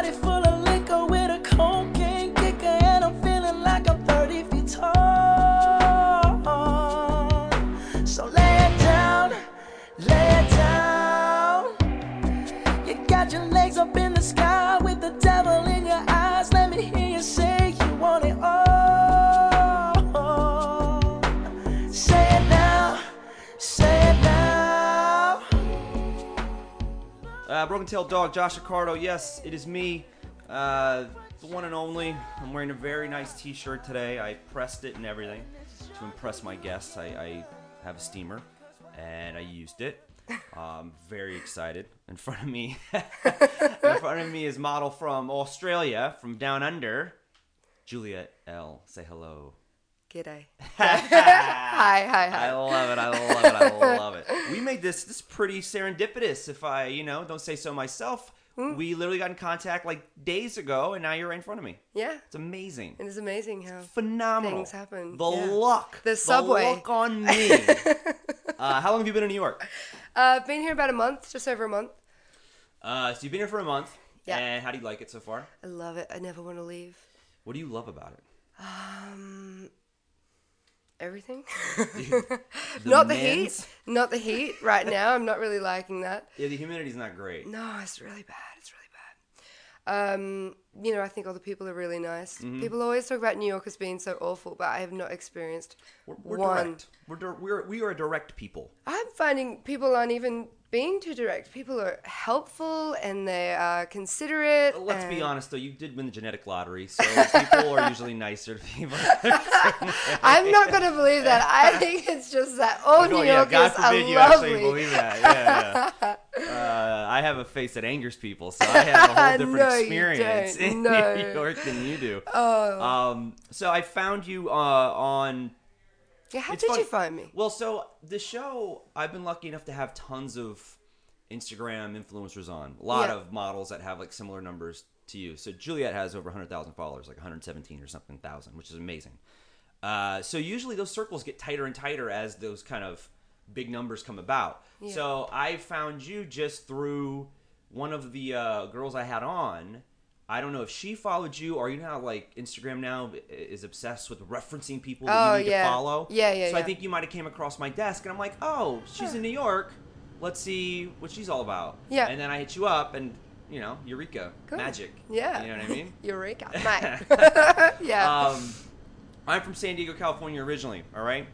body full of liquor with a cocaine kicker, and I'm feeling like I'm 30 feet tall. So lay it down, lay it down. You got your legs up in the sky with the devil in your eyes. Let me hear you say you want it all. Say it now, say it now. Broken Tail Dog, Josh Ricardo. Yes, it is me, the one and only. I'm wearing a very nice t-shirt today. I pressed it and everything to impress my guests. I have a steamer, and I used it. I'm very excited. In front of me is model from Australia, from down under, Juliet L. Say hello. G'day. Hi. I love it. We made this pretty serendipitous, if I, don't say so myself. We literally got in contact like days ago, and now you're right in front of me. Yeah. It's amazing. It is amazing how phenomenal things happen. The luck. The subway. The luck on me. How long have you been in New York? I've been here about a month, just over a month. So you've been here for a month. Yeah. And how do you like it so far? I love it. I never want to leave. What do you love about it? Everything. Not the heat. Not the heat right now. I'm not really liking that. Yeah, the humidity's not great. No, it's really bad. I think all the people are really nice. Mm-hmm. People always talk about New York as being so awful, but I have not experienced We're one. direct. We are a direct people. I'm finding people aren't even being too direct. People are helpful and they are considerate. Let's be honest, though. You did win the genetic lottery, so people are usually nicer to people. I'm not going to believe that. I think it's just that all New Yorkers God forbid are you lovely. actually believe that. Yeah. I have a face that angers people, so I have a whole different No, you experience don't. in No. New York than you do. Oh. So I found you on... Yeah, how It's did funny. you find me? Well, so the show, I've been lucky enough to have tons of Instagram influencers on. A lot of models that have like similar numbers to you. So Juliet has over 100,000 followers, like 117 or something thousand, which is amazing. So usually those circles get tighter and tighter as those kind of big numbers come about. Yeah. So I found you just through one of the girls I had on. I don't know if she followed you, or you know how like Instagram now is obsessed with referencing people that you need to follow. Yeah. So I think you might have came across my desk, and I'm like, oh, she's in New York. Let's see what she's all about. Yeah. And then I hit you up, and Eureka, Cool. magic. Yeah. You know what I mean? Eureka, mate. Yeah. I'm from San Diego, California originally. All right.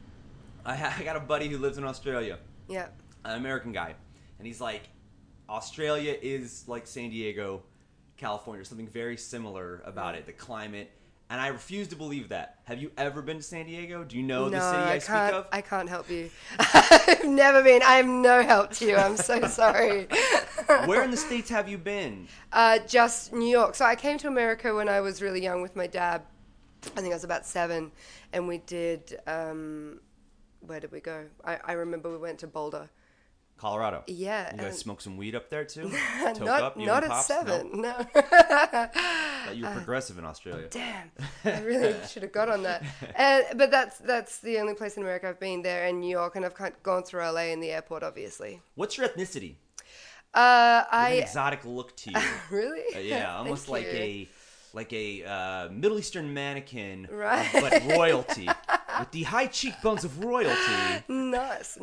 I got a buddy who lives in Australia. Yeah. An American guy, and he's like, Australia is like San Diego, California. There's something very similar about it, the climate, and I refuse to believe that. Have you ever been to San Diego? Do you know the city I speak of? I can't help you. I've never been. I am no help to you. I'm so sorry. Where in the States have you been? Just New York. So I came to America when I was really young with my dad. I think I was about 7, and we did. Where did we go? I remember we went to Boulder. Colorado. Yeah. You guys smoke some weed up there too? Not at Pops? 7. No. Thought you were progressive in Australia. Damn, I really should have got on that. But that's the only place in America I've been there, and New York, and I've gone through LA in the airport, obviously. What's your ethnicity? You I have an exotic look to you. Really? Yeah, almost Thank like you. a Middle Eastern mannequin, Right. but royalty. With the high cheekbones of royalty. Nice.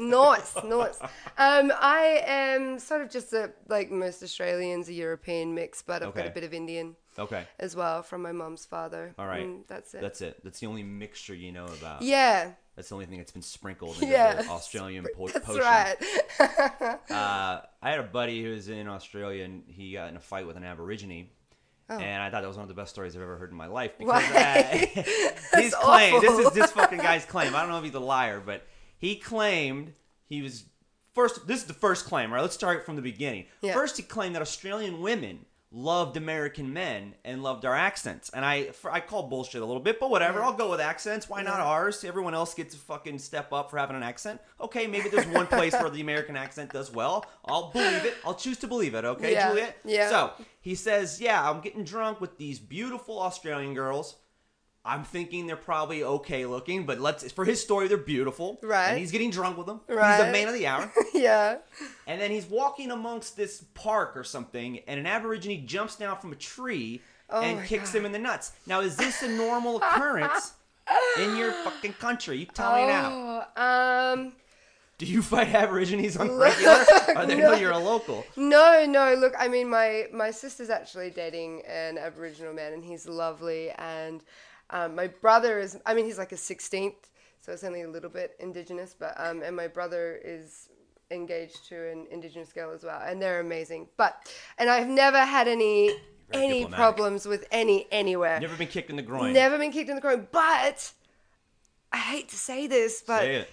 I am sort of just like most Australians, a European mix, but I've got a bit of Indian as well from my mum's father. All right. And that's it. That's the only mixture you know about. Yeah. That's the only thing that's been sprinkled into the Australian That's potion. right. I had a buddy who was in Australia, and he got in a fight with an Aborigine. Oh. And I thought that was one of the best stories I've ever heard in my life. Why? Because his claim, this is this fucking guy's claim. I don't know if he's a liar, but he claimed he was first. This is the first claim, right? Let's start from the beginning. Yeah. First, he claimed that Australian women loved American men and loved our accents. And I call bullshit a little bit, but whatever. Yeah. I'll go with accents. Why not ours? Everyone else gets to fucking step up for having an accent. Okay, maybe there's one place where the American accent does well. I'll believe it. I'll choose to believe it. Okay, Yeah. Juliet? Yeah. So he says, yeah, I'm getting drunk with these beautiful Australian girls. I'm thinking they're probably okay looking, but for his story, they're beautiful. Right. And he's getting drunk with them. Right. He's the man of the hour. Yeah. And then he's walking amongst this park or something, and an Aborigine jumps down from a tree and kicks him in the nuts. Now, is this a normal occurrence in your fucking country? You tell me now. Do you fight Aborigines on the regular? Or they know you're a local? No. Look, I mean, my sister's actually dating an Aboriginal man, and he's lovely. And my brother is, I mean, he's like a 16th, so it's only a little bit Indigenous. But and my brother is engaged to an Indigenous girl as well, and they're amazing. And I've never had any problems with anywhere. Never been kicked in the groin. Never been kicked in the groin. But I hate to say this, but Say it.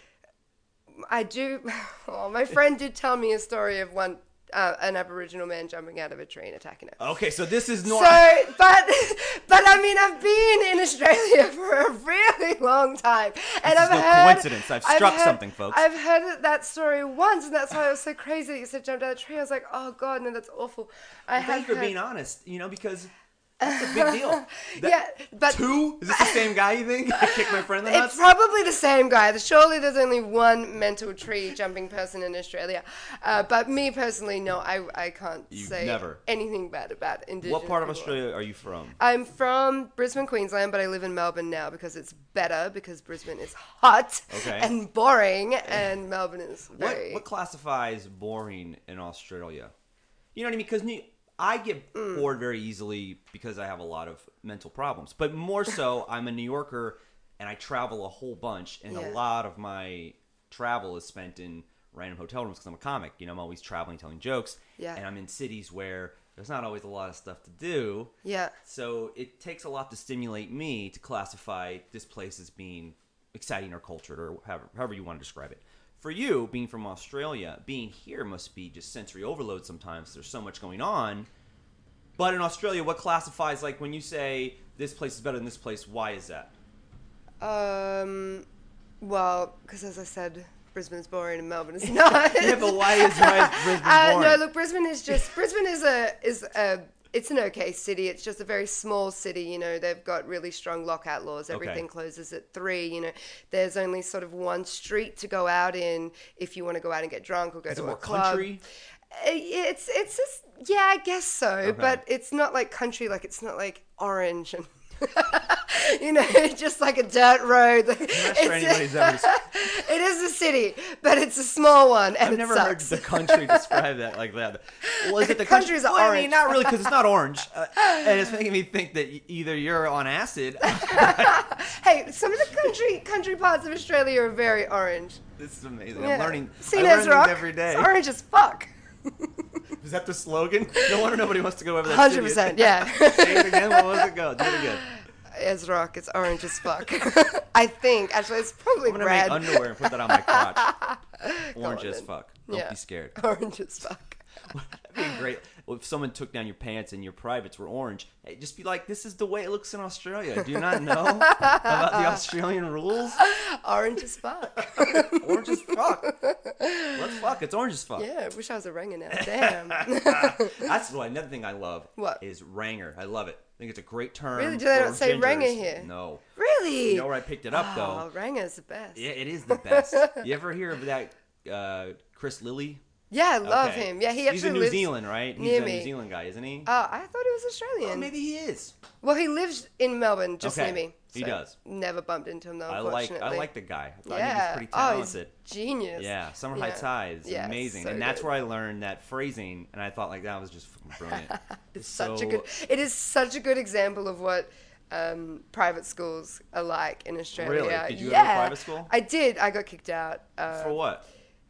I do. Oh, my friend did tell me a story of an Aboriginal man jumping out of a tree and attacking her. Okay, so this is normal. So, but I mean, I've been in Australia for a really long time, and This is no coincidence. I've struck something, folks. I've heard that story once, and that's why it was so crazy that you said jumped out of the tree. I was like, oh god, no, that's awful. Thank you for being honest. Because that's a big deal. Yeah, but Two? Is this the same guy? You think? I kicked my friend in the nuts. it's probably the same guy. Surely there's only one mental tree jumping person in Australia. But me personally, no, I can't say never. anything bad about Indigenous What part of people. Australia are you from? I'm from Brisbane, Queensland, but I live in Melbourne now because it's better, because Brisbane is hot and boring, and Melbourne is very... What classifies boring in Australia? You know what I mean? Because I get bored very easily because I have a lot of mental problems. But more so, I'm a New Yorker, and I travel a whole bunch, and a lot of my travel is spent in random hotel rooms because I'm a comic. I'm always traveling, telling jokes, and I'm in cities where there's not always a lot of stuff to do. Yeah. So it takes a lot to stimulate me to classify this place as being exciting or cultured, or however you want to describe it. For you, being from Australia, being here must be just sensory overload sometimes. There's so much going on. But in Australia, what classifies, like, when you say this place is better than this place, why is that? Well, because as I said, Brisbane's boring and Melbourne is not. Yeah, but why is Brisbane boring? No, look, Brisbane is it's an okay city. It's just a very small city. They've got really strong lockout laws. Everything closes at 3. There's only sort of one street to go out in if you want to go out and get drunk or go to a club. Country? It's just, yeah, I guess so. Okay. But it's not like country. Like, it's not like Orange and just like a dirt road. I'm not sure anybody's ever... It is a city, but it's a small one, and I've never heard the country describe that like that. Well, is it the country? Is orange. I mean, not really, because it's not orange, and it's making me think that either you're on acid. Hey, some of the country parts of Australia are very orange. This is amazing. Yeah. I'm learning. See, there's rock every day. It's orange as fuck. Is that the slogan? No wonder nobody wants to go over that. 100%, yeah. Say it again. What was it? Go. Do it again. As rock, it's orange as fuck. I think. Actually, it's probably I'm red. Make underwear and put that on my crotch. Orange as fuck. Don't be scared. Orange as fuck. That'd be great. Well, if someone took down your pants and your privates were orange, hey, just be like, this is the way it looks in Australia. Do you not know about the Australian rules? Orange as fuck. Orange as fuck. Let's fuck. It's orange as fuck. Yeah, I wish I was a ranger now. Damn. That's another thing I love. What? Is ranger. I love it. I think it's a great term. Really? Do they not say gingers. ranger here? No. Really? You know where I picked it up, though? Oh, ranger's the best. Yeah, it is the best. You ever hear of that Chris Lilly? Yeah, I love him. Yeah, he's in New Zealand, right? He's a New Zealand guy, isn't he? Oh, I thought he was Australian. Well, maybe he is. Well, he lives in Melbourne, just near me. So he does. Never bumped into him, though, unfortunately. I like the guy. I think he's pretty talented. Oh, he's genius. Yeah, Summer Heights High is amazing. So and that's where I learned that phrasing, and I thought, like, that was just brilliant. It is such a good example of what private schools are like in Australia. Really? Did you go to private school? I did. I got kicked out. For what?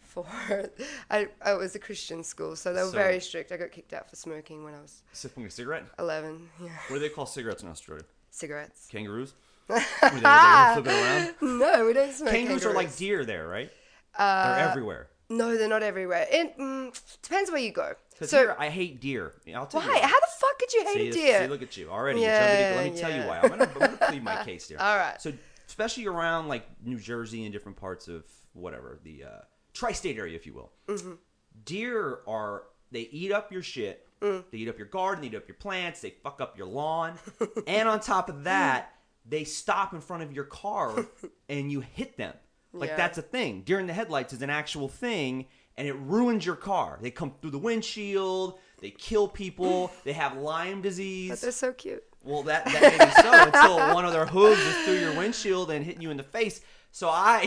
It was a Christian school, so they were very strict. I got kicked out for smoking when I was... Smoking a cigarette? 11, yeah. What do they call cigarettes in Australia? Cigarettes. Kangaroos? Flip it around? No, we don't smoke kangaroos. Are like deer there, right? They're everywhere. No, they're not everywhere. It depends where you go. So I hate deer. I'll tell you why. How the fuck could you hate a deer? See, look at you already. Let me tell you why. I'm gonna plead my case here. All right. So especially around like New Jersey and different parts of whatever the tri-state area, if you will. Mm-hmm. Deer they eat up your shit. They eat up your garden. They eat up your plants. They fuck up your lawn. And on top of that, they stop in front of your car and you hit them. Like, Yeah. that's a thing. Deer in the headlights is an actual thing, and it ruins your car. They come through the windshield. They kill people. They have Lyme disease. But they're so cute. Well, that may be so until one of their hooves is through your windshield and hitting you in the face. So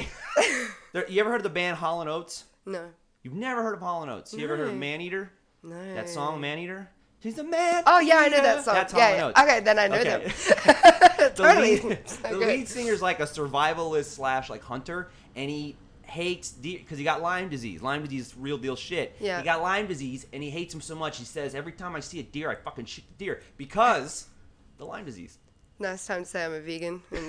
you ever heard of the band Hall & Oates? No. You've never heard of Hall & Oates? You ever heard of No. Maneater? No. That song, Maneater? He's a man. Oh, yeah, I know that song. That's yeah, Hall & yeah. Oates. Okay, then I know Okay. them. Totally. The lead singer's like a survivalist / like hunter, and he hates deer because he got Lyme disease. Lyme disease is real deal shit. Yeah. He got Lyme disease, and he hates him so much. He says, every time I see a deer, I fucking shoot the deer because the Lyme disease. Now it's time to say I'm a vegan. And,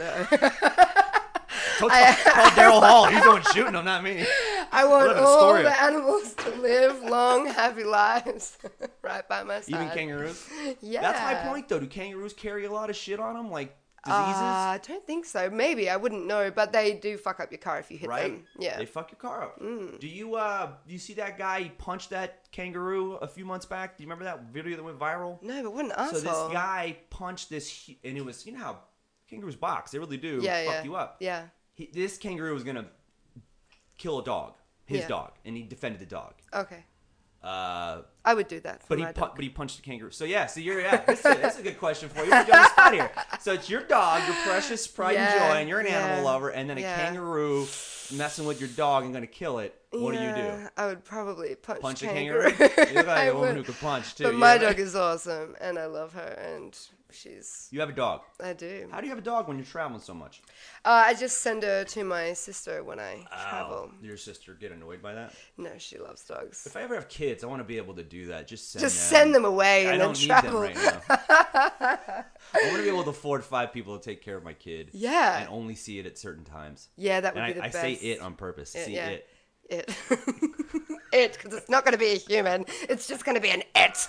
Call Daryl Hall. He's the one shooting them, not me. I want Live in all Astoria. the animals to live long, happy lives right by my side. Even kangaroos? Yeah. That's my point, though. Do kangaroos carry a lot of shit on them, like diseases? I don't think so. Maybe. I wouldn't know. But they do fuck up your car if you hit Right? them. Yeah. They fuck your car up. Do you see that guy? He punched that kangaroo a few months back. Do you remember that video that went viral? No, but what an So asshole. this guy punched this, and it was, you know how kangaroos box. They really do yeah, fuck yeah. you up. Yeah. This kangaroo was going to kill a dog, his Yeah. dog, and he defended the dog. Okay. Uh, I would do that for But my dog. but he punched the kangaroo. So yeah, so that's a good question for you. Put you on the spot here. So it's your dog, your precious pride and Yeah, joy, and you're an animal yeah, lover, and then a yeah. kangaroo messing with your dog and going to kill it. What do you do? Yeah, I would probably punch A kangaroo. kangaroo? You look like I a woman would. who could punch too. But You my know? dog is awesome, and I love her, and she's. You have a dog. I do. How do you have a dog when you're traveling so much? I just send her to my sister when I travel. Your sister get annoyed by that? No, she loves dogs. If I ever have kids, I want to be able to do that. Just Just send them away I and don't then need travel. them right now. I want to be able to afford 5 people to take care of my kid. Yeah. And only see it at certain times. Yeah, that would And be the I best. say it on purpose. See yeah. it. It. It, because it's not going to be a human. It's just going to be an it.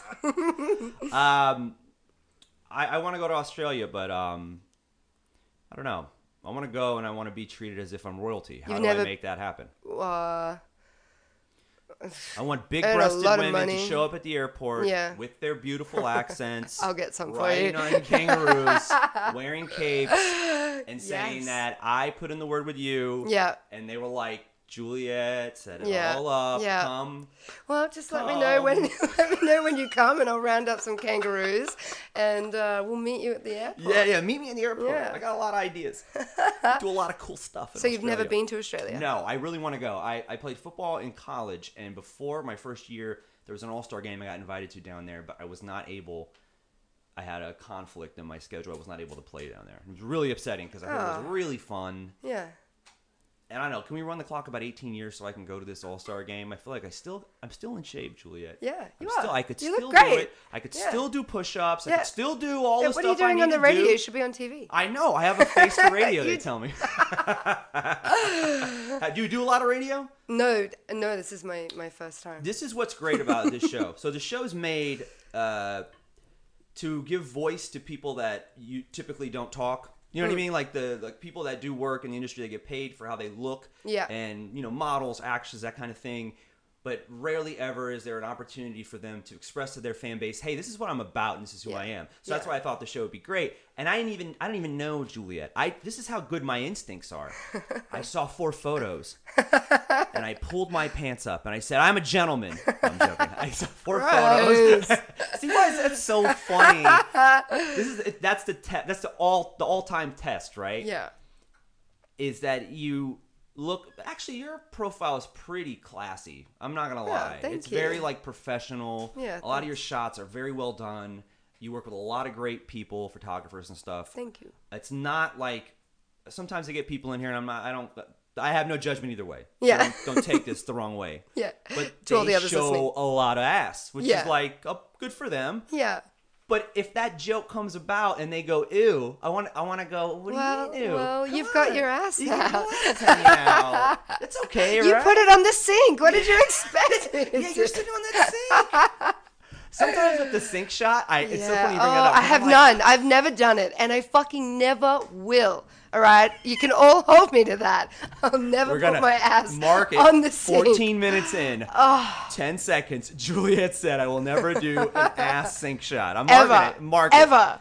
I want to go to Australia, but I don't know. I want to go and I want to be treated as if I'm royalty. How You've do I never- make that happen? Uh, I want big Earn a breasted lot of women to money. show up at the airport Yeah. with their beautiful accents. I'll get some for riding you. on kangaroos, wearing capes, and saying Yes. that I put in the word with you. Yeah. And they were like, Juliet set it Yeah. all up. Yeah. Come. Well, just let me know when you come, and I'll round up some kangaroos, and we'll meet you at the airport. Yeah. Meet me in the airport. Yeah. I got a lot of ideas. Do a lot of cool stuff. In So you've never Australia. been to Australia? No, I really want to go. I played football in college, and before my first year, there was an all-star game I got invited to down there, but I was not able. I had a conflict in my schedule. I was not able to play down there. It was really upsetting because I heard it was really fun. Yeah. And I don't know, can we run the clock about 18 years so I can go to this all-star game? I feel like I'm still in shape, Juliet. Yeah, you I'm are. I could You still look do great. it. I could Yeah. still do push-ups. I Yeah. could still do all Yeah, the what stuff are you doing I on need the to radio? do. You should be on TV. I know. I have a face for radio, they You- tell me. Do you do a lot of radio? No, this is my first time. This is what's great about this show. So the show's made to give voice to people that you typically don't talk. You know what I mean? Like the people that do work in the industry, they get paid for how they look. Yeah. And, models, actors, that kind of thing. But rarely ever is there an opportunity for them to express to their fan base, hey, this is what I'm about and this is who I am. So that's Yeah. why I thought the show would be great. And I didn't even know Juliet. This is how good my instincts are. I saw 4 photos and I pulled my pants up and I said, I'm a gentleman. I'm joking. I saw 4 photos. See why is that so funny? That's the all-time test, right? Yeah. Is that you look, actually your profile is pretty classy. I'm not gonna lie. thank It's you. very professional. Yeah, a lot of your shots are very well done. You work with a lot of great people, photographers and stuff. Thank you. It's not like sometimes I get people in here and I have no judgment either way. So Yeah. don't take this the wrong way. Yeah. But To all they the others show listening. a lot of ass, which Yeah. is good for them. Yeah. But if that joke comes about and they go, ew, I want to go, what Well, do you mean, ew? well, Come you've got on. your ass You got out. your ass hanging out. It's okay, You right? put it on the sink. What did you expect? Yeah, you're sitting on that sink. Sometimes with the sink shot, it's so funny you bring that up. I 'cause have I'm like, none. I've never done it, and I fucking never will. All right, you can all hold me to that. I'll never We're put gonna my ass mark it on the sink. 14 minutes in, 10 seconds. Juliet said, I will never do an ass sink shot. I'm marking Ever. it. Mark it. Ever.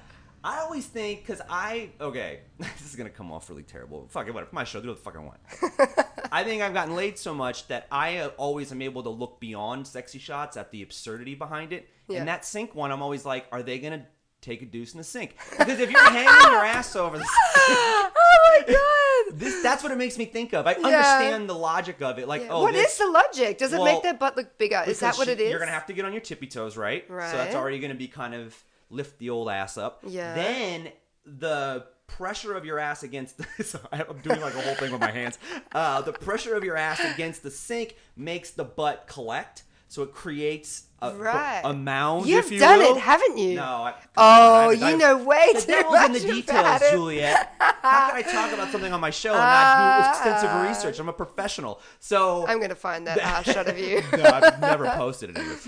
I always think, because okay, this is going to come off really terrible. Fuck it, whatever. My show, do what the fuck I want. I think I've gotten laid so much that I always am able to look beyond sexy shots at the absurdity behind it. Yeah. And that sink one, I'm always like, are they going to take a deuce in the sink? Because if you're hanging your ass over the sink, Oh my god! that's what it makes me think of. I understand the logic of it. Like, Yeah. oh, What is the logic? Does it Well, make their butt look bigger? Is that what it is? You're going to have to get on your tippy toes, right? Right. So that's already going to be kind of lift the old ass up. Yeah. Then the pressure of your ass against sorry, I'm doing like a whole thing with my hands. The pressure of your ass against the sink makes the butt collect, so it creates a mound. You've if you done will. it, haven't you? No. You know way the too devil's much in the details, about it. Juliet. How can I talk about something on my show and not do extensive research? I'm a professional. So I'm gonna find that shot of you. no, I've never posted it either.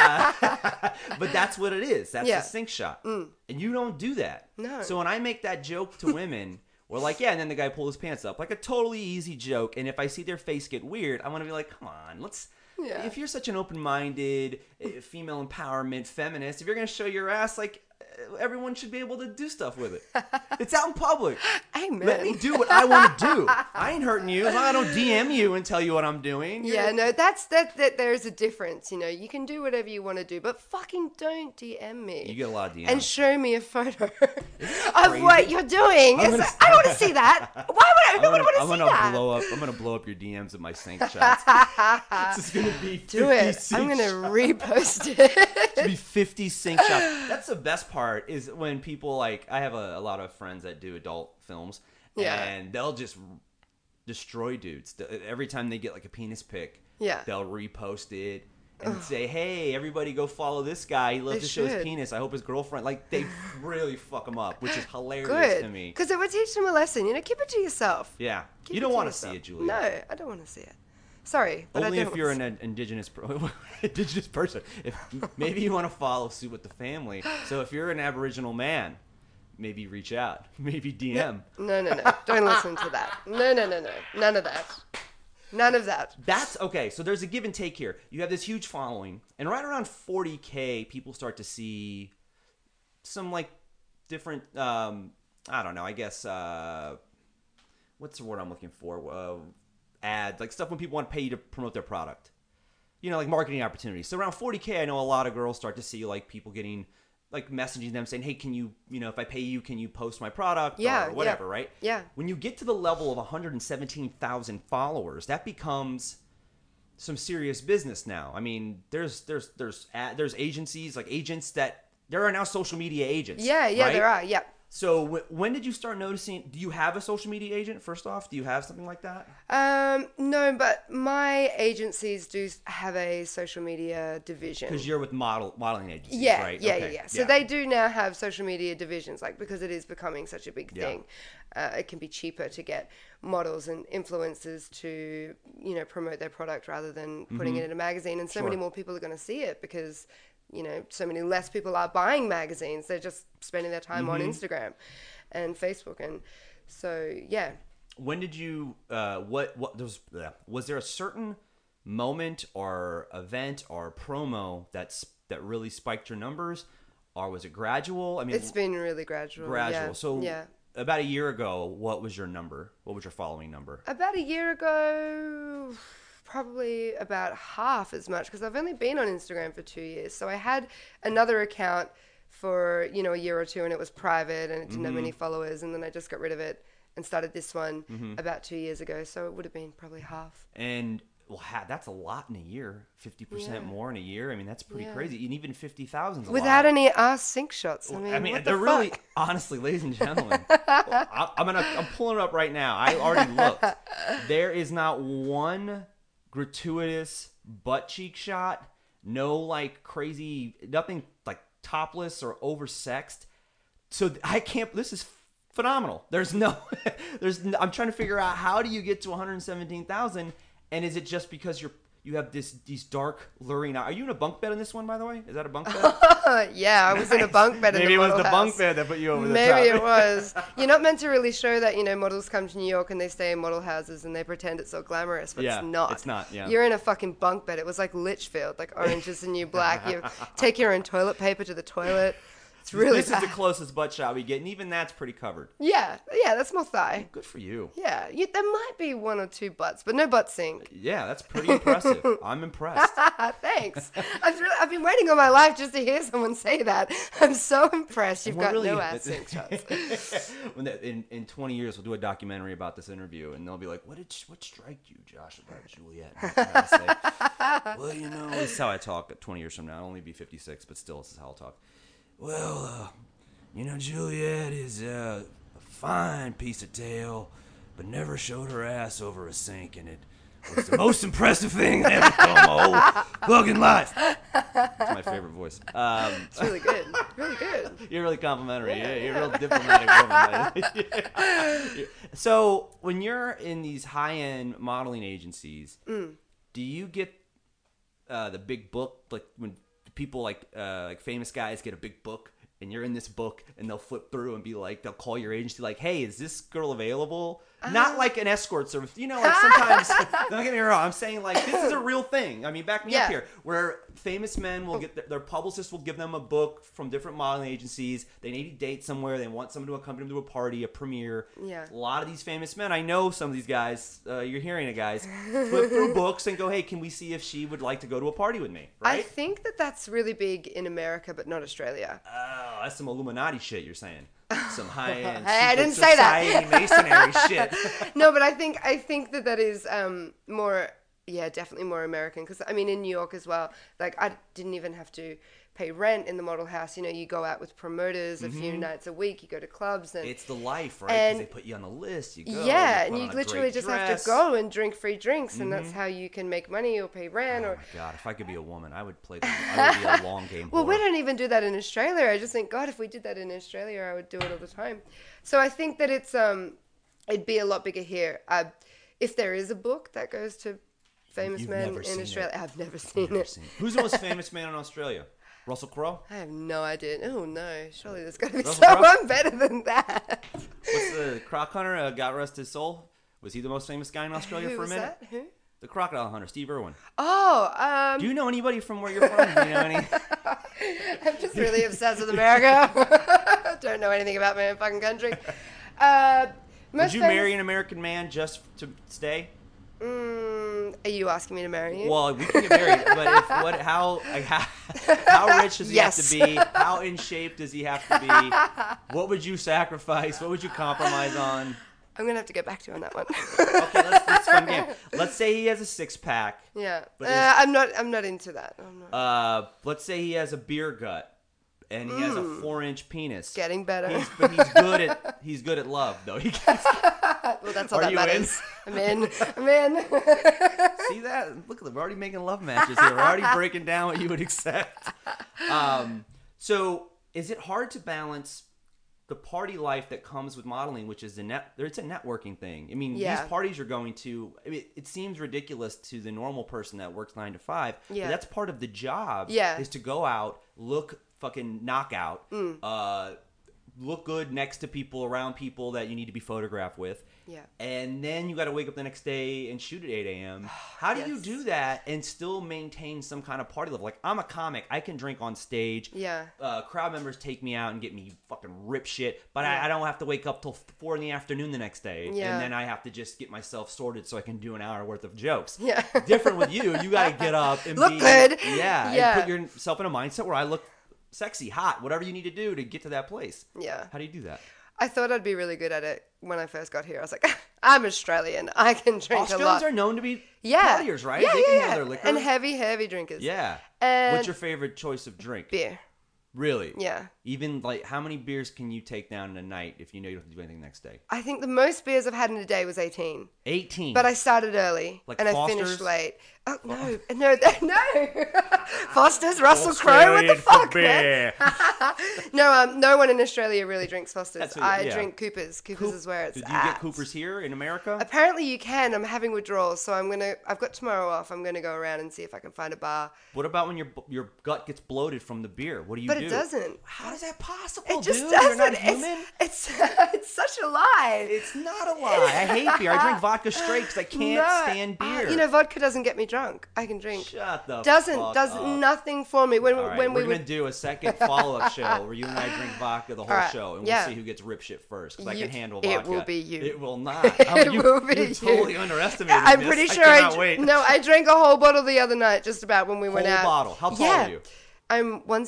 But that's what it is. That's Yeah. the sink shot. And you don't do that. No. So when I make that joke to women, we're like, yeah, and then the guy pulled his pants up. Like a totally easy joke. And if I see their face get weird, I want to be like, come on, let's... Yeah. If you're such an open-minded, female empowerment feminist, if you're going to show your ass, like, everyone should be able to do stuff with it. It's out in public. Amen. Let me do what I want to do. I ain't hurting you. As long as I don't DM you and tell you what I'm doing. Yeah, no, that's that. There's a difference. You know, you can do whatever you want to do, but fucking don't DM me. You get a lot of DMs. And show me a photo of crazy? what you're doing. I don't want to see that. Why would I? Who would want to see that? I'm gonna blow up your DMs with my sink shots. This is gonna be 50 Do it. sink I'm gonna shots. repost it. It's gonna be 50 sink shots. That's the best part is when people like I have a lot of friends that do adult films, and they'll just destroy dudes every time they get like a penis pic. Yeah. They'll repost it and say, "Hey, everybody, go follow this guy. He loves to show his should. penis. I hope his girlfriend like." They really fuck him up, which is hilarious Good, to me. because it would teach them a lesson. You know, keep it to yourself. Yeah, Keep you it don't to want to yourself. see it, Julia. No, I don't want to see it. Sorry, but Only I don't if you're want to an indigenous person. If maybe you want to follow suit with the family. So if you're an Aboriginal man, maybe reach out. Maybe DM. No. Don't listen to that. No. None of that. None of that. That's okay. So there's a give and take here. You have this huge following, and right around 40K, people start to see some like different. I don't know. I guess what's the word I'm looking for? Ads, like stuff when people want to pay you to promote their product. You know, like marketing opportunities. So around 40K, I know a lot of girls start to see like people getting like messaging them saying, "Hey, can you, if I pay you, can you post my product or whatever?" Right? Yeah. When you get to the level of 117,000 followers, that becomes some serious business now. I mean, there's agencies like agents that there are now social media agents. Yeah, right? there are. Yeah. So when did you start noticing? Do you have a social media agent? First off, do you have something like that? No, but my agencies do have a social media division. Because you're with modeling agencies, Yeah, right? yeah, Okay, yeah. So they do now have social media divisions, like because it is becoming such a big Yeah. thing. It can be cheaper to get models and influencers to, promote their product rather than putting it in a magazine. And so many more people are going to see it because, so many less people are buying magazines. They're just spending their time on Instagram and Facebook. And so, yeah. When did you was there a certain moment or event or promo that really spiked your numbers, or was it gradual? I mean, It's been really gradual. Yeah. So yeah. about a year ago, what was your number? What was your following number? About a year ago, probably about half as much, because I've only been on Instagram for 2 years. So I had another account for, a year or two, and it was private and it didn't have many followers. And then I just got rid of it and started this one about 2 years ago. So it would have been probably half. And that's a lot in a year. 50% more in a year. I mean, that's pretty crazy. And even 50,000 is a lot. Without any ass sink shots. I mean, what the they're really, fuck? honestly, ladies and gentlemen, I'm pulling it up right now. I already looked. There is not one gratuitous butt cheek shot. No, like crazy, nothing like topless or oversexed. So this is phenomenal. I'm trying to figure out how do you get to 117,000, and is it just because you have these dark, luring eyes? Are you in a bunk bed in this one, by the way? Is that a bunk bed? Yeah, I was in a bunk bed. Maybe in it the was the model bunk house. bed that put you over the top. Maybe it was. You're not meant to really show that, models come to New York and they stay in model houses and they pretend it's so glamorous, but Yeah, it's not. it's not, yeah. You're in a fucking bunk bed. It was like Litchfield, like Orange is the New Black. You take your own toilet paper to the toilet. It's really This is the bad. closest butt shot we get, and even that's pretty covered. Yeah, that's more thigh. Good for you. Yeah, there might be 1 or 2 butts, but no butt sink. Yeah, that's pretty impressive. I'm impressed. Thanks. I've been waiting all my life just to hear someone say that. I'm so impressed. You've got no ass sink shots. In 20 years, we'll do a documentary about this interview, and they'll be like, "What struck you, Josh, about Juliet?" And I'll say, well, this is how I talk 20 years from now. I'll only be 56, but still, this is how I'll talk. Well, Juliet is a fine piece of tail, but never showed her ass over a sink, and it was the most impressive thing I ever done my whole fucking life. That's my favorite voice. It's really good. Really good. You're really complimentary. Yeah, you're a real diplomatic woman. Yeah. So when you're in these high-end modeling agencies, do you get the big book? Like when people like famous guys get a big book, and you're in this book, and they'll flip through and be like, they'll call your agency like, "Hey, is this girl available?" Not like an escort service. Like sometimes, don't get me wrong, I'm saying like, this is a real thing. I mean, back me up here. Where famous men will get, their publicist will give them a book from different modeling agencies. They need to date somewhere. They want someone to accompany them to a party, a premiere. Yeah. A lot of these famous men, I know some of these guys, you're hearing it, guys, flip through books and go, "Hey, can we see if she would like to go to a party with me?" Right? I think that's really big in America, but not Australia. Oh, that's some Illuminati shit you're saying. Some high-end Hey, I secret didn't say that. society masonry shit. No, but I think that is more, definitely more American. Because I mean, in New York as well, like I didn't even have to pay rent in the model house. You go out with promoters a few nights a week. You go to clubs, and It's the life, right? Because they put you on the list. You go. and you you put on a literally great just dress. have to go and drink free drinks, and that's how you can make money or pay rent. Oh Or my god! If I could be a woman, I would play. I would be a long game. well, we whore. don't even do that in Australia. I just think, God, if we did that in Australia, I would do it all the time. So I think that it'd be a lot bigger here. If there is a book that goes to famous You've men never in seen Australia, it. I've never seen it. Who's the most famous man in Australia? Russell Crowe? I have no idea. Oh no, surely there's got to be Russell Crowe? someone better than that. What's the croc hunter? God rest his soul. Was he the most famous guy in Australia Who for a was minute? that? Who? The crocodile hunter, Steve Irwin. Oh, Do you know anybody from where you're from? Do you know any? I'm just really obsessed with America. Don't know anything about my own fucking country. Would you marry an American man just to stay? Are you asking me to marry you? Well, we can get married, but how rich does he have to be? How in shape does he have to be? What would you sacrifice? What would you compromise on? I'm gonna have to get back to you on that one. Okay, let's fun game. Let's say he has a 6-pack. Yeah, But I'm not into that. I'm not. Let's say he has a beer gut, and he has a 4-inch penis. Getting better. But he's good at love, though. Well, that's all Are that you matters. I'm in. I'm in. See that? Look, we're already making love matches here. We're already breaking down what you would accept. So, is it hard to balance the party life that comes with modeling, which is it's a networking thing? I mean, these parties you're going to, it seems ridiculous to the normal person that works 9 to 5. Yeah. But that's part of the job. Yeah. Is to go out, look fucking knockout, look good next to people, around people that you need to be photographed with. Yeah. And then you got to wake up the next day and shoot at 8 a.m. How do you do that and still maintain some kind of party level? Like, I'm a comic. I can drink on stage. Yeah. Crowd members take me out and get me fucking rip shit. But I don't have to wake up till 4 in the afternoon the next day. Yeah. And then I have to just get myself sorted so I can do an hour worth of jokes. Yeah. Different with you. You got to get up and Look be good. Yeah. Yeah. And put yourself in a mindset where I look sexy, hot, whatever you need to do to get to that place. Yeah. How do you do that? I thought I'd be really good at it when I first got here. I was like, I'm Australian. I can drink a Australians lot. are known to be Yeah. partiers, right? Yeah, They can yeah, handle their liquor. And heavy drinkers. Yeah. And What's your favorite choice of drink? beer. Really? Yeah. Even like, how many beers can you take down in a night if you know you don't have to do anything the next day? I think the most beers I've had in a day was 18. 18. But I started early. Like and I Foster's? finished late. Oh, no. No. Foster's, Russell Crowe, what the fuck, man? No one in Australia really drinks Foster's. That's what- I yeah. drink Coopers. Coopers is where it's Did at. you get Coopers here in America? Apparently you can. I'm having withdrawals, so I've got tomorrow off. I'm gonna go around and see if I can find a bar. What about when your gut gets bloated from the beer? What do you do? But it doesn't. How is that possible, It just dude? doesn't. You're not human? It's such a lie. It's not a lie. I hate beer. I drink vodka straight because I can't stand beer. Vodka doesn't get me drunk. I can drink. Shut the Does fuck up. nothing for me. When All right, when we're we gonna would do a second follow-up show where you and I drink vodka the whole right, show, and yeah. we'll see who gets rip shit first. Because I You- can handle it vodka. will be you. It will not. It will be you you. totally underestimated I'm this. pretty sure I cannot wait. I drank a whole bottle the other night, just about when we went Whole out. bottle. How tall yeah. are you? I'm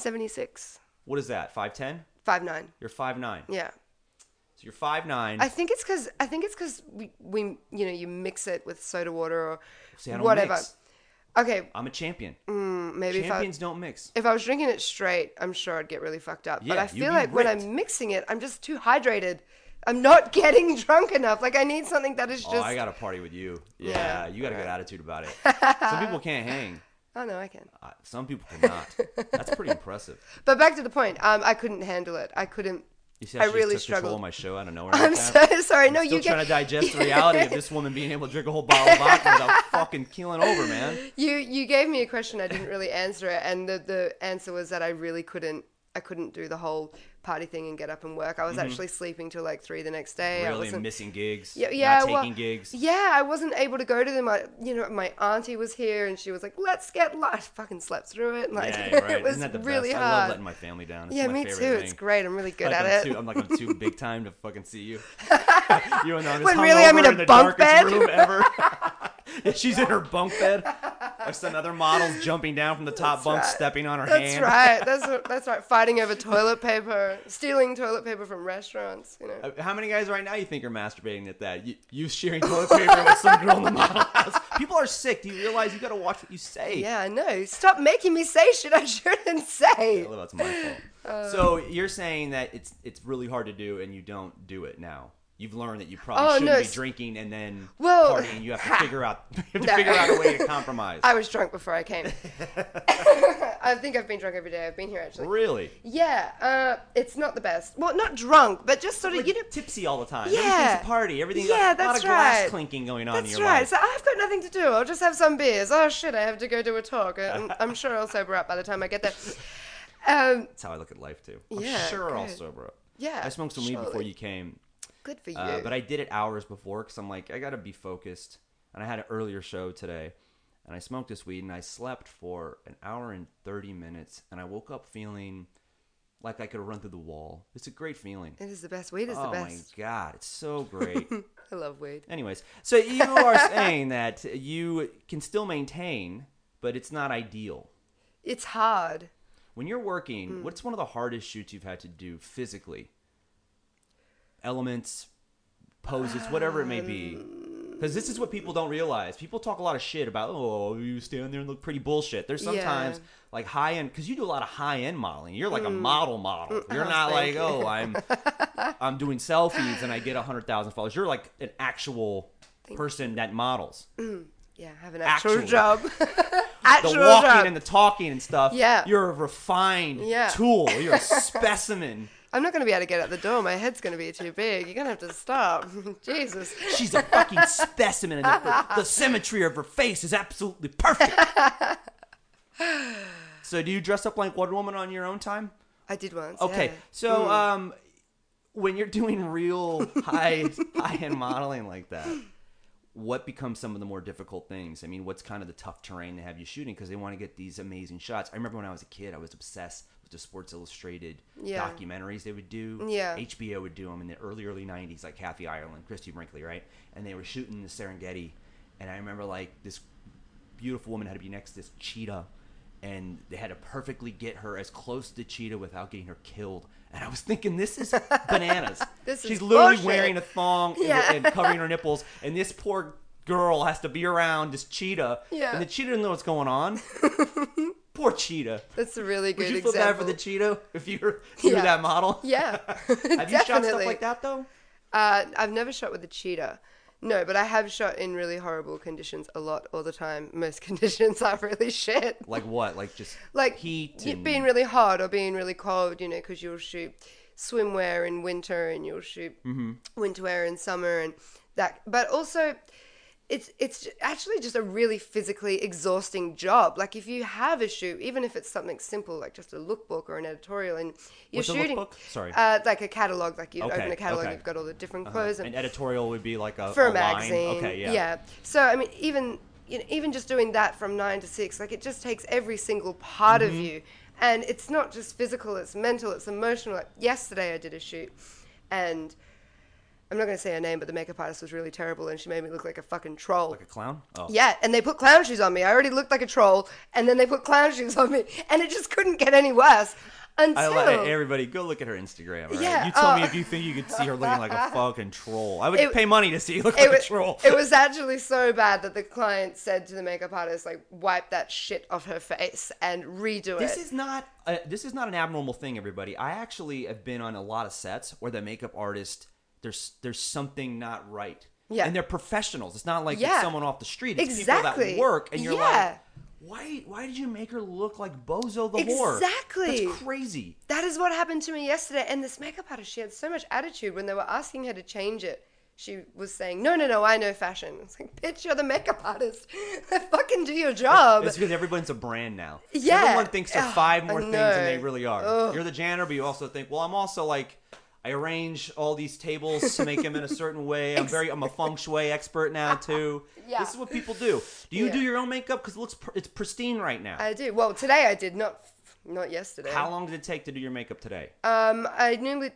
176, What is that? 5'10"? 5'9". You're 5'9". Yeah. So you're 5'9". I think it's because we you mix it with soda water or See, I don't whatever. mix. Okay, I'm a champion. maybe Champions don't mix. if I was drinking it straight, I'm sure I'd get really fucked up. But Yeah, I you'd feel be like when ripped. I'm mixing it, I'm just too hydrated. I'm not getting drunk enough. Like I need something that is just. Oh, I got to party with you. Yeah, Yeah, you got a good right. attitude about it. Some people can't hang. Oh no, I can. Some people cannot. That's pretty impressive. But back to the point. I couldn't handle it. I couldn't. You see how I she really just took control struggled. of my show out of nowhere. I'm like that? so sorry. No, Still you trying get to digest the reality of this woman being able to drink a whole bottle of vodka without fucking keeling over, man. you gave me a question. I didn't really answer it, and the answer was that I really couldn't. I couldn't do the whole party thing and get up and work. I was actually sleeping till like 3 the next day. I Really wasn't missing gigs. Yeah, not well, taking gigs. Yeah, I wasn't able to go to them. My auntie was here, and she was like, "Let's get live." I fucking slept through it. Like, Yeah, right. it was Isn't that the really best? I love hard. letting my family down. It's Yeah, my me too. favorite It's thing. great. I'm really good Like at it. I'm like I'm too big time to fucking see you. You and I'm just When really I'm in hungover a the bunk darkest bed. room ever. And she's in her bunk bed. There's some other models jumping down from the top bunk, right. stepping on her That's hand. right. That's right. Fighting over toilet paper, stealing toilet paper from restaurants. You know. How many guys right now you think are masturbating at that? You sharing toilet paper with some girl in the model house. People are sick. Do you realize you got to watch what you say? Yeah, I know. Stop making me say shit I shouldn't say. Well, that's my fault. So you're saying that it's really hard to do, and you don't do it now. You've learned that you probably shouldn't be drinking and then partying. You have to figure out a way to compromise. I was drunk before I came. I think I've been drunk every day. I've been here actually. Really? Yeah, it's not the best. Well, not drunk, but just sort of, Like tipsy all the time. Yeah. Everything's a party. Everything's Yeah, a lot of that's glass right. clinking going on in That's your right. life. So I've got nothing to do. I'll just have some beers. Oh shit, I have to go do a talk. I'm sure I'll sober up by the time I get there. That's how I look at life too. I'm Yeah, sure I'll good. sober up. Yeah, I smoked some weed before surely. you came. Good for you. But I did it hours before because I'm like, I got to be focused. And I had an earlier show today. And I smoked this weed and I slept for an hour and 30 minutes. And I woke up feeling like I could run through the wall. It's a great feeling. It is the best. Weed is Oh the best. my God. It's so great. I love weed. Anyways, so you are saying that you can still maintain, but it's not ideal. It's hard. When you're working, what's one of the hardest shoots you've had to do physically? Elements, poses, whatever it may be. Because this is what people don't realize. People talk a lot of shit about, oh, you stand there and look pretty bullshit. There's sometimes like high-end, because you do a lot of high-end modeling. You're like a model. You're not like, thank oh, I'm doing selfies and I get 100,000 followers. You're like an actual person that models. Yeah, have an actual Actually. job. The Actual walking job. and the talking and stuff. Yeah. You're a refined Yeah. tool. You're a specimen. I'm not going to be able to get out the door. My head's going to be too big. You're going to have to stop. Jesus. She's a fucking specimen, and the symmetry of her face is absolutely perfect. So, do you dress up like Wonder Woman on your own time? I did once. Okay, yeah. so when you're doing real high-end modeling like that, what becomes some of the more difficult things? I mean, what's kind of the tough terrain they have you shooting because they want to get these amazing shots? I remember when I was a kid, I was obsessed with the Sports Illustrated documentaries they would do. Yeah. HBO would do them in the early 90s, like Kathy Ireland, Christy Brinkley, right? And they were shooting the Serengeti. And I remember, like, this beautiful woman had to be next to this cheetah. And they had to perfectly get her as close to the cheetah without getting her killed. And I was thinking, this is bananas. This is She's literally bullshit. wearing a thong and covering her nipples. And this poor girl has to be around this cheetah. Yeah. And the cheetah doesn't know what's going on. Poor cheetah. That's a really good Would you feel example. bad for the cheetah if you were Yeah. that model? Yeah. Have you shot stuff Definitely. like that, though? I've never shot with a cheetah. No, but I have shot in really horrible conditions a lot, all the time. Most conditions are really shit. Like what? Like just Like heat y- and... being really hot or being really cold, you know, because you'll shoot swimwear in winter and you'll shoot winter wear in summer and that. But also, it's actually just a really physically exhausting job. Like if you have a shoot, even if it's something simple like just a lookbook or an editorial, and you're What's a shooting lookbook? Sorry. like a catalog, like you Okay, open a catalog, okay. you've got all the different clothes and An editorial would be like a for a line. magazine. Okay, yeah. So I mean, even even just doing that from 9 to 6, like it just takes every single part of you. And it's not just physical, it's mental, it's emotional. Like yesterday I did a shoot, and I'm not going to say her name, but the makeup artist was really terrible, and she made me look like a fucking troll. Like a clown? Oh. Yeah, and they put clown shoes on me. I already looked like a troll, and then they put clown shoes on me, and it just couldn't get any worse. Until... everybody, go look at her Instagram. Right? Yeah, You tell me if you think you could see her looking like a fucking troll. I would pay money to see you look like a troll. It was actually so bad that the client said to the makeup artist, like, wipe that shit off her face and redo This it. is not an abnormal thing, everybody. I actually have been on a lot of sets where the makeup artist, there's something not right. Yeah. And they're professionals. It's not like Yeah. it's someone off the street. It's Exactly. people that work, and you're Yeah. like, why did you make her look like Bozo the whore? Exactly. That's crazy. That is what happened to me yesterday. And this makeup artist, she had so much attitude when they were asking her to change it. She was saying, no, I know fashion. It's like, bitch, you're the makeup artist. Fucking do your job. It's because everyone's a brand now. Yeah. Everyone thinks they're five I more things know. than they really are. Ugh. You're the janitor, but you also think, well, I'm also like, I arrange all these tables to make them in a certain way. I'm a feng shui expert now too. Yeah. This is what people do. Do you Yeah. do your own makeup? Because it's pristine right now. I do. Well, today I did, not yesterday. How long did it take to do your makeup today? I normally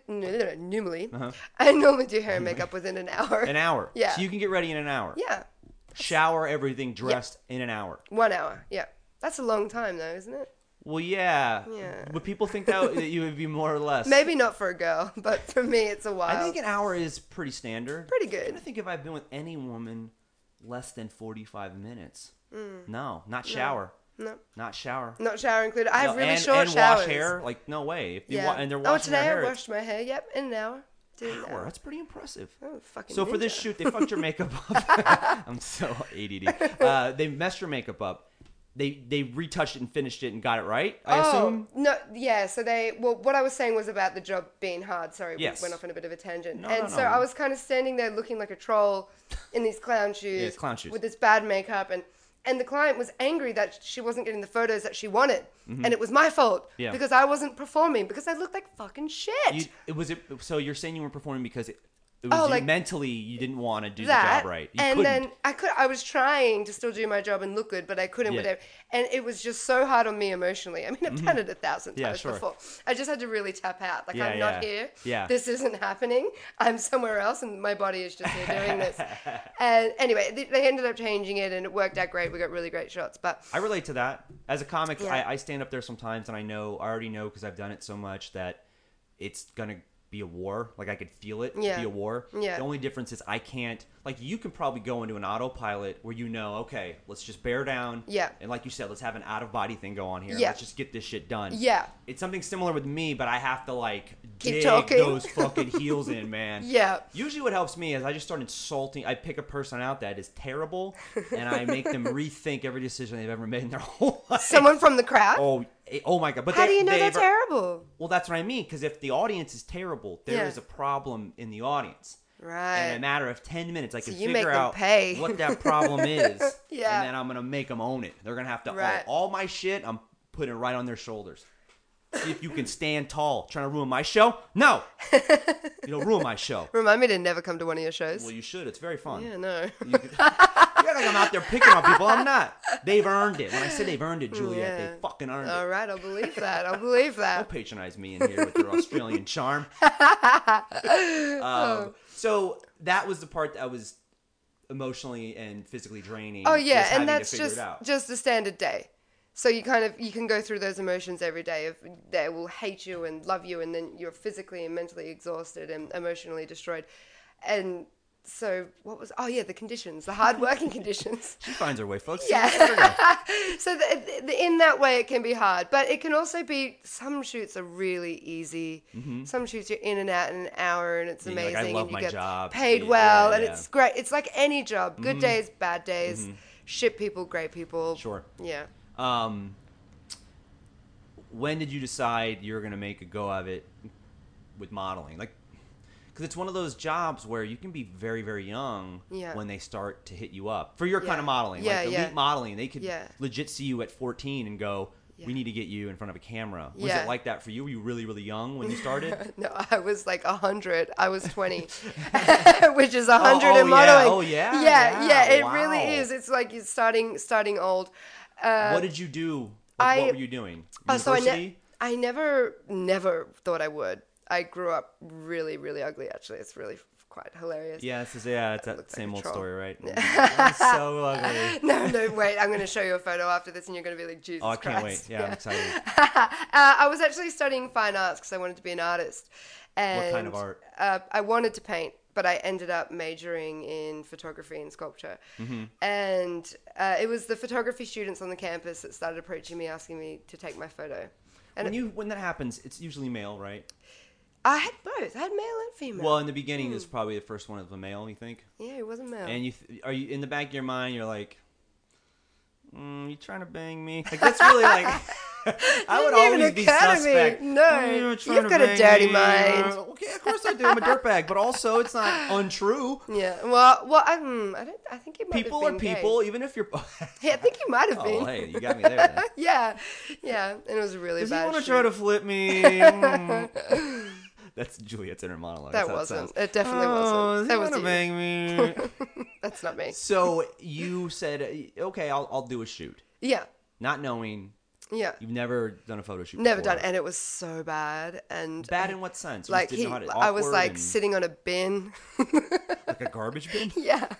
do hair and makeup within an hour. An hour. Yeah. So you can get ready in an hour. Yeah. Shower, everything, dressed in an hour. 1 hour. Yeah. That's a long time though, isn't it? Well, yeah. Yeah. But people think that you would be more or less. Maybe not for a girl, but for me it's a while. I think an hour is pretty standard. Pretty I'm good. trying to think if I've been with any woman less than 45 minutes. No, not shower. No. Not shower. Not shower included. I have really and, short and showers. wash hair? Like, no way. If you Yeah. and they're washing today their hair. I washed my hair. Yep, in an hour. Did an Hour. hour. That's pretty impressive. Oh, fucking So for this ninja. shoot, they fucked your makeup up. I'm so ADD. They messed your makeup up. They retouched it and finished it and got it right, I assume? No, yeah, so what I was saying was about the job being hard. Sorry, Yes. we went off on a bit of a tangent. No, and no, so no. I was kind of standing there looking like a troll in these clown shoes. Yeah, clown shoes. With this bad makeup. And the client was angry that she wasn't getting the photos that she wanted. And it was my fault. Yeah. Because I wasn't performing. Because I looked like fucking shit. So you're saying you weren't performing because it was mentally you didn't want to do the that, job right. You and couldn't. then I was trying to still do my job and look good, but I couldn't. Yeah. Whatever, and it was just so hard on me emotionally. I mean, I've done it 1,000 Yeah, times sure. before. I just had to really tap out. Like, Yeah, I'm not yeah. here. Yeah. This isn't happening. I'm somewhere else, and my body is just here doing this. And anyway, they ended up changing it, and it worked out great. We got really great shots. But I relate to that. As a comic, Yeah. I stand up there sometimes, and I already know because I've done it so much that it's gonna be a war. Like I could feel it Yeah. be a war. Yeah. The only difference is I can't. Like you can probably go into an autopilot where okay, let's just bear down. Yeah. And like you said, let's have an out of body thing go on here. Yeah. Let's just get this shit done. Yeah. It's something similar with me, but I have to like Keep dig talking. those fucking heels in, man. Yeah. Usually what helps me is I just start insulting. I pick a person out that is terrible, and I make them rethink every decision they've ever made in their whole life. someone from the crowd. Oh my God. But How do you know they're terrible? Well, that's what I mean. Because if the audience is terrible, there is Yeah. a problem in the audience. Right. And in a matter of 10 minutes, I can you make figure them out pay. what that problem is. Yeah. And then I'm going to make them own it. They're going to have to Right. own all my shit. I'm putting it right on their shoulders. See if you can stand tall. Trying to ruin my show? No. You don't ruin my show. Remind me to never come to one of your shows. Well, you should. It's very fun. Yeah, no. You think I'm out there picking on people. I'm not. They've earned it. When I say they've earned it, Juliet, Yeah. they fucking earned All it. right, I'll believe that. I'll believe that. Don't patronize me in here with your Australian charm. So that was the part that was emotionally and physically draining. Oh was yeah, having and to that's figure it out. just a standard day. So you can go through those emotions every day of they will hate you and love you, and then you're physically and mentally exhausted and emotionally destroyed. And so the conditions, the hard working conditions. She finds her way, folks. Yeah. There you go. So in that way it can be hard, but it can also be, some shoots are really easy. Some shoots you're in and out in an hour and it's Yeah, you're like, amazing. I love and you my get job. paid Yeah, well and yeah. it's great. It's like any job. Good days, bad days, shit people, great people. Sure. Yeah. When did you decide you were going to make a go of it with modeling? Like, because it's one of those jobs where you can be very, very young Yeah. when they start to hit you up for your kind Yeah. of modeling. Yeah, like elite yeah. modeling, they could Yeah. legit see you at 14 and go, we need to get you in front of a camera. Was Yeah. it like that for you? Were you really, really young when you started? No, I was like 100. I was 20, which is 100 in yeah. modeling. Oh, yeah? Yeah, Yeah. it Wow. really is. It's like you're starting old. What did you do? Like, what were you doing? So University? I never thought I would. I grew up really, really ugly, actually. It's really quite hilarious. Yeah, it's that looks same like old a troll. story, right? I'm so ugly. No, wait. I'm going to show you a photo after this and you're going to be like, Jesus Oh, I can't Christ. wait. Yeah, I'm excited. I was actually studying fine arts because I wanted to be an artist. And, What kind of art? I wanted to paint, but I ended up majoring in photography and sculpture. Mm-hmm. And it was the photography students on the campus that started approaching me, asking me to take my photo. And When that happens, it's usually male, right? I had both. I had male and female. Well, in the beginning, it's probably the first one of a male, you think? Yeah, it wasn't male. And are you in the back of your mind? You're like, you trying to bang me? Like that's really like. I would Didn't even always be occur to me. suspect. No, You're trying you've to got a bang dirty me. mind. Okay, of course I do. I'm a dirtbag, but also it's not untrue. Yeah. Well, I think he might People have are been people, gay. even if you're. Yeah, I think he might have been. Oh, hey, you got me there. Then. Yeah, and it was a really Does he bad. want to shoot. try to flip me? That's Juliet's inner monologue. That That's how it wasn't. sounds. It definitely Oh, wasn't. does he That was wanna you. bang me? That's not me. So you said, okay, I'll do a shoot, Yeah, not knowing yeah. you've never done a photo shoot. Never before. done, and it was so bad. And Bad in what sense? You like just didn't know how to- I was awkward like and- sitting on a bin. like a garbage bin, Yeah.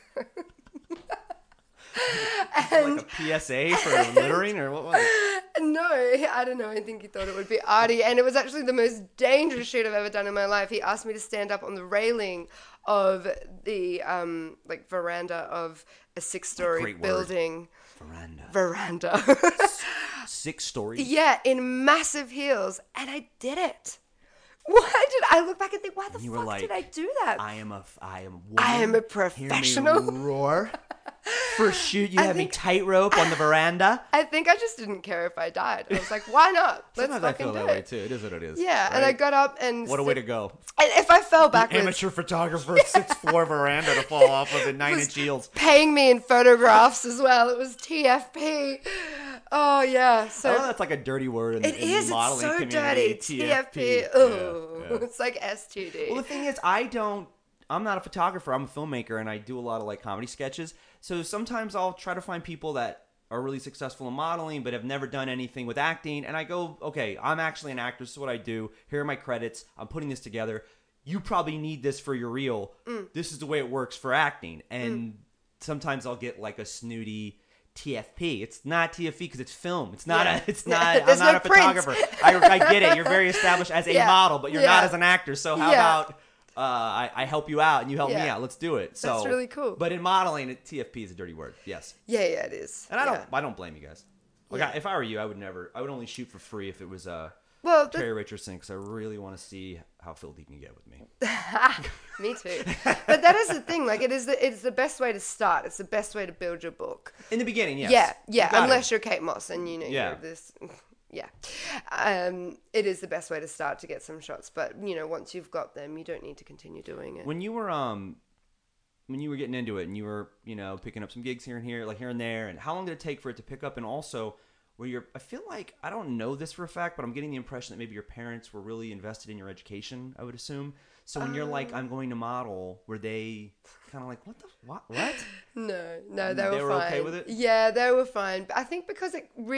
like a PSA for littering, or what was it? No, I don't know. I think he thought it would be arty, and it was actually the most dangerous shoot I've ever done in my life. He asked me to stand up on the railing of the like veranda of a 6-story Great word. building. Veranda. Veranda. 6 stories. Yeah, in massive heels, and I did it. Why did I look back and think? Why the You were fuck like, did I do that? I am a woman. I am a Hear me professional. roar. For a shoot, you I had me think- tightrope on the veranda. I think I just didn't care if I died. I was like, why not? Let's Sometimes I fucking feel do that way it. too. It is what it is. Yeah, and I right? got up and What a way to go. And if I fell backwards, Amateur photographer, 6th floor veranda to fall off of the 9-inch heels. paying me in photographs as well. It was TFP. Oh yeah, so I know that's like a dirty word in, it in is. the modeling It's so community. dirty. TFP. TFP. Oh, Yeah. it's like STD. Well, the thing is, I'm not a photographer. I'm a filmmaker, and I do a lot of like comedy sketches. So sometimes I'll try to find people that are really successful in modeling, but have never done anything with acting. And I go, okay, I'm actually an actor. This is what I do. Here are my credits. I'm putting this together. You probably need this for your reel. This is the way it works for acting. And sometimes I'll get like a snooty TFP. It's not TFP because it's film. It's not. Yeah. It's not. I'm There's not no a print. photographer. I get it. You're very established as a Yeah. model, but you're Yeah. not as an actor. So how Yeah. about I help you out and you help me Yeah. out? Let's do it. So That's really cool. But in modeling, TFP is a dirty word. Yes, yeah, it is. and I Yeah. don't blame you guys. Like Yeah. if I were you, I would only shoot for free if it was Well, Terry Richardson, because I really want to see how filthy he can get with me. me too. But that is the thing. Like, it's the best way to start. It's the best way to build your book. In the beginning, yes. Yeah, You yeah. got Unless it. you're Kate Moss and Yeah. you're this. Yeah, it is the best way to start to get some shots. But once you've got them, you don't need to continue doing it. When you were getting into it and you were picking up some gigs here and here, like here and there, and how long did it take for it to pick up? And also, I feel like, I don't know this for a fact, but I'm getting the impression that maybe your parents were really invested in your education, I would assume. So when you're like, I'm going to model, were they kind of like, what? No, they were were fine. okay with it? Yeah, they were fine. But I think because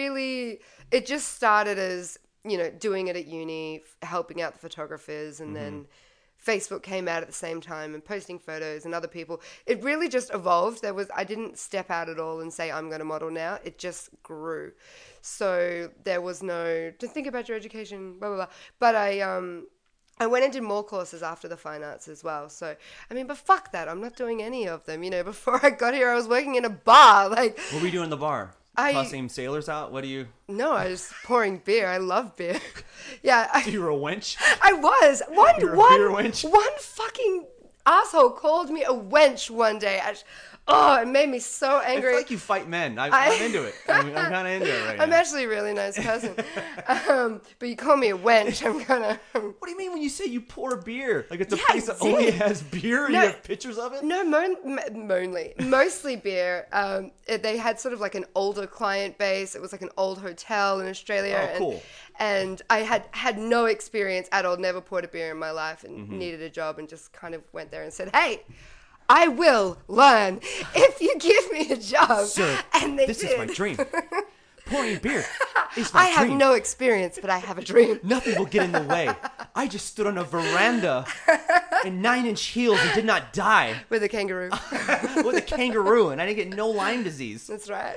it just started as, doing it at uni, helping out the photographers, and then Facebook came out at the same time and posting photos and other people. It really just evolved. I didn't step out at all and say, I'm going to model now. It just grew. So there was no, to think about your education, blah, blah, blah. But I went and did more courses after the fine arts as well. So, but fuck that. I'm not doing any of them. Before I got here, I was working in a bar. Like, What were you doing in the bar? Tossing sailors out? What do you... no, I was pouring beer. I love beer. Yeah. You were a wench? I was. You're a beer wench? One fucking asshole called me a wench one day. Oh, it made me so I angry. feel like you fight men. I'm into it. I'm kind of into it right now. I'm actually a really nice person. But you call me a wench, I'm gonna... What do you mean when you say you pour beer? Like it's a Yeah, place I that only did. has beer and No. you have pictures of it? No, mostly beer. They had sort of like an older client base. It was like an old hotel in Australia. Oh, cool. And I had no experience at all, never poured a beer in my life and Mm-hmm. needed a job and just kind of went there and said, hey, I will learn if you give me a job. Sir, and they this did. is my dream. Pouring beer is my I have dream. no experience, but I have a dream. Nothing will get in the way. I just stood on a veranda in 9-inch heels and did not die With a kangaroo. with a kangaroo, and I didn't get no Lyme disease. That's right.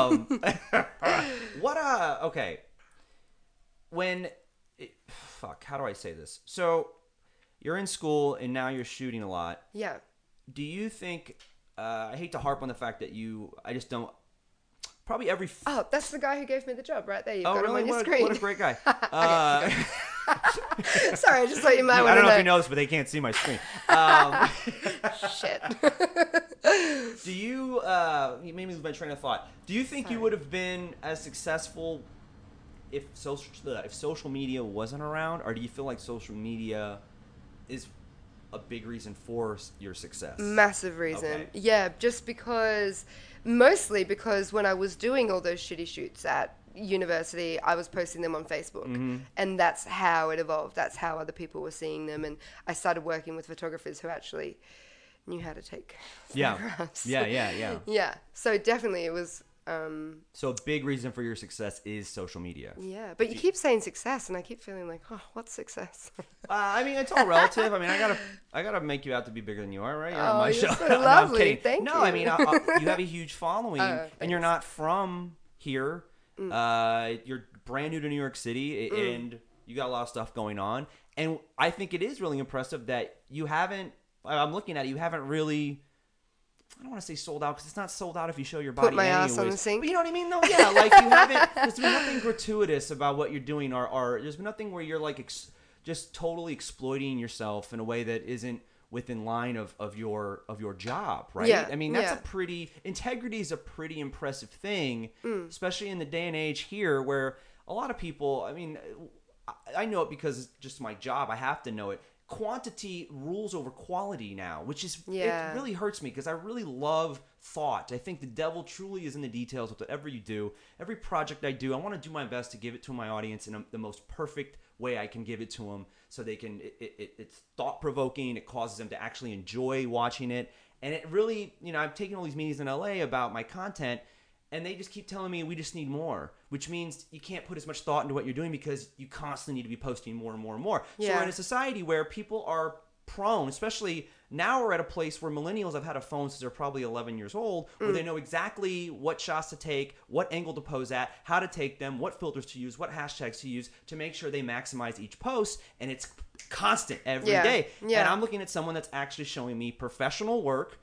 Okay. How do I say this? So, you're in school and now you're shooting a lot. Yeah. Do you think, I hate to harp on the fact that I just don't, probably every... Oh, that's the guy who gave me the job right there. You've Oh, got really? him on your What screen. a great guy. Sorry, I just thought you might I want don't know to if you know this, but they can't see my screen. Shit. Do you, you made me lose my train of thought. Do you think you would have been as successful if social media wasn't around? Or do you feel like social media is a big reason for your success? Massive reason. Okay. Yeah, mostly because when I was doing all those shitty shoots at university, I was posting them on Facebook. Mm-hmm. And that's how it evolved. That's how other people were seeing them. And I started working with photographers who actually knew how to take photographs. Yeah. Yeah. So definitely it was... So a big reason for your success is social media. Yeah, but you keep saying success, and I keep feeling like, oh, what's success? I mean, it's all relative. I mean, I gotta make you out to be bigger than you are, right? You're on Oh, my you're show. so No, I'm lovely. kidding. Thank no, you. I mean, you have a huge following, and you're not from here. You're brand new to New York City, and you got a lot of stuff going on. And I think it is really impressive that you haven't. I'm looking at it. You haven't really. I don't want to say sold out because it's not sold out if you show your body. Put my anyways. ass on the sink. But you know what I mean? No, yeah, like you haven't. There's been nothing gratuitous about what you're doing, or there's been nothing where you're like just totally exploiting yourself in a way that isn't within line of your job, right? Yeah, I mean, that's yeah. integrity is a pretty impressive thing, especially in the day and age here where a lot of people. I mean, I know it because it's just my job. I have to know it. Quantity rules over quality now, which is Yeah. it really hurts me because I really love thought. I think the devil truly is in the details with whatever you do. Every project I do, I want to do my best to give it to my audience in the most perfect way I can give it to them, so they can. It's thought provoking. It causes them to actually enjoy watching it, and it really, I've taken all these meetings in LA about my content. And they just keep telling me we just need more, which means you can't put as much thought into what you're doing because you constantly need to be posting more and more and more. So Yeah. we're in a society where people are prone, especially now we're at a place where millennials have had a phone since they're probably 11 years old, where they know exactly what shots to take, what angle to pose at, how to take them, what filters to use, what hashtags to use to make sure they maximize each post. And it's constant every day. Yeah. And I'm looking at someone that's actually showing me professional work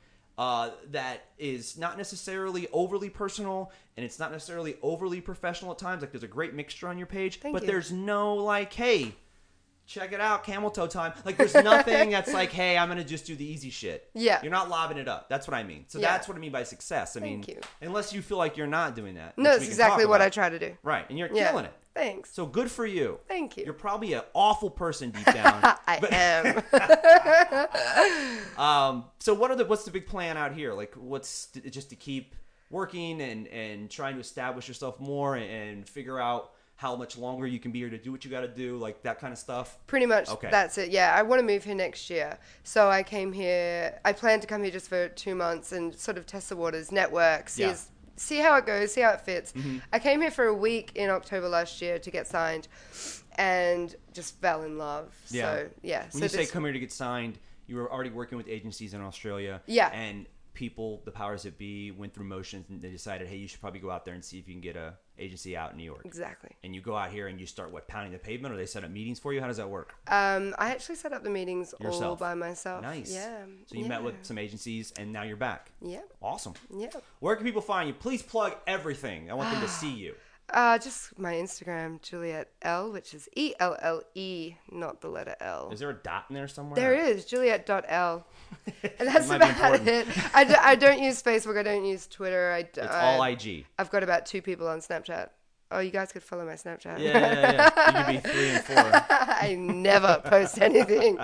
that is not necessarily overly personal, and it's not necessarily overly professional at times. Like, there's a great mixture on your page, Thank but you. there's no like, hey, check it out, camel toe time. Like, there's nothing that's like, hey, I'm gonna just do the easy shit. Yeah. You're not lobbing it up. That's what I mean. So Yeah. that's what I mean by success. I Thank mean, you. unless you feel like you're not doing that. No, which it's we can exactly talk what I about. try to do. Right, and you're Yeah. killing it. Thanks. So good for you. Thank you. You're probably an awful person deep down. I am. So what's the big plan out here? Like, what's just to keep working and trying to establish yourself more and figure out how much longer you can be here to do what you got to do, like that kind of stuff? Pretty much. Okay. That's it. Yeah, I want to move here next year. So I came here. I plan to come here just for 2 months and sort of test the waters, network, see how it goes, see how it fits. Mm-hmm. I came here for a week in October last year to get signed, and just fell in love. Yeah. So yeah. When you say come here to get signed, you were already working with agencies in Australia. Yeah. And people, the powers that be, went through motions and they decided, hey, you should probably go out there and see if you can get a agency out in New York. Exactly. And you go out here and you start pounding the pavement, or they set up meetings for you? How does that work? I actually set up the meetings all Yourself. by myself. Nice. Yeah. So you met with some agencies and now you're back. Yeah. Awesome. Yeah. Where can people find you? Please plug everything. I want them to see you. Just my Instagram, Juliet L, which is ELLE, not the letter L. Is there a dot in there somewhere? There is, Juliet.L. And that's Might be about important. it. I don't use Facebook. I don't use Twitter. It's all IG. I've got about 2 people on Snapchat. Oh, you guys could follow my Snapchat. Yeah. You could be 3 and 4. I never post anything.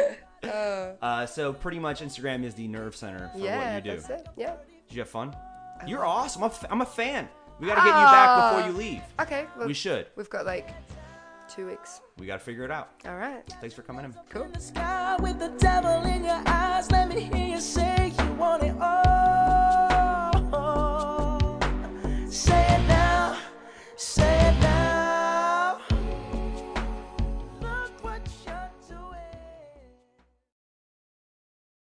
So pretty much Instagram is the nerve center for what you do. That's it. Yeah. Did you have fun? You're awesome. I'm a fan. We got to get you back before you leave. Okay. Well, We should. We've got like 2 weeks. We got to figure it out. All right. Thanks for coming in. Cool. In the sky with the devil in your eyes, let me hear you say you want it all.